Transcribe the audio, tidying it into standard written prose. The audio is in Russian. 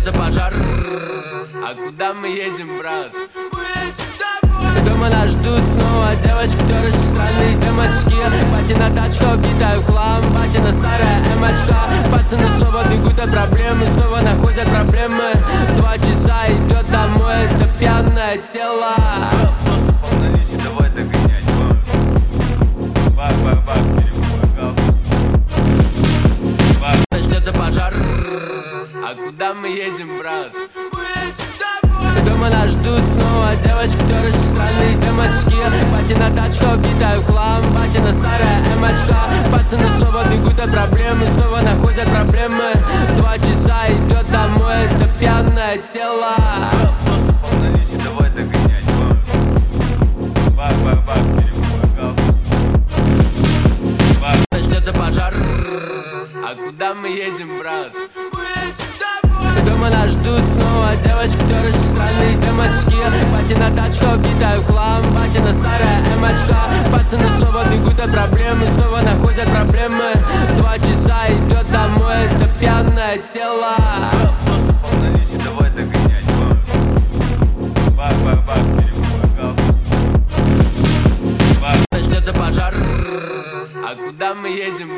Начнется пожар. А куда мы едем, брат? Дома нас ждут снова девочки, дурочки, странные темочки. Батина тачка убитая в хлам, батина старая эмочка. Пацаны снова бегут от проблемы, снова находят проблемы. 2 часа идет домой, это пьяное тело. Давай догонять, бак, Начнется пожар. А куда мы едем, брат? Дома нас ждут снова девочки, дурочки, странные темочки. Батина тачка убитая в хлам, батина старая эмочка. Пацаны снова бегут от проблемы, снова находят проблемы. 2 часа идет домой, это пьяное тело. Давай догонять, бак. Начнется пожар. А куда мы едем, брат? Дома нас ждут снова девочки, дурочки, странные темочки. Батина тачка убитая в хлам, батина старая эмочка. Пацаны снова бегут от проблемы, снова находят проблемы. 2 часа идет домой, это пьяное тело. Давай догонять, бак. Начнется пожар. А куда мы едем,